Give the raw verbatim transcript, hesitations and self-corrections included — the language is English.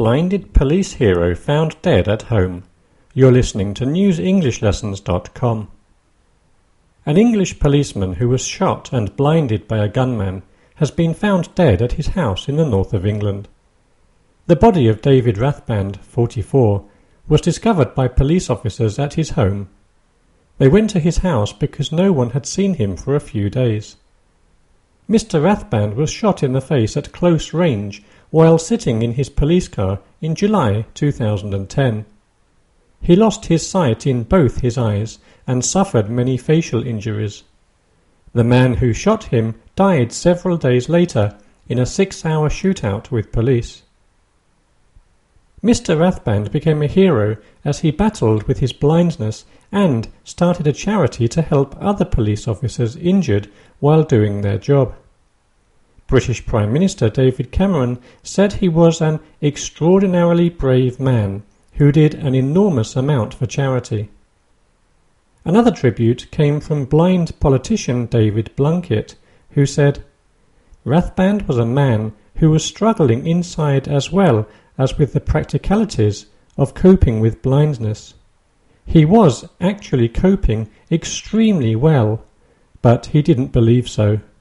blinded police hero found dead at home. You're listening to news english lessons dot com. An English policeman who was shot and blinded by a gunman has been found dead at his house in the north of England. The body of David Rathband, forty-four, was discovered by police officers at his home. They went to his house because no one had seen him for a few days. Mister Rathband was shot in the face at close range while sitting in his police car in July two thousand ten. He lost his sight in both his eyes and suffered many facial injuries. The man who shot him died several days later in a six-hour shootout with police. Mister Rathband became a hero as he battled with his blindness and started a charity to help other police officers injured while doing their job. British Prime Minister David Cameron said he was an extraordinarily brave man who did an enormous amount for charity. Another tribute came from blind politician David Blunkett, who said, "Rathband was a man who was struggling inside as well as with the practicalities of coping with blindness. He was actually coping extremely well, but he didn't believe so.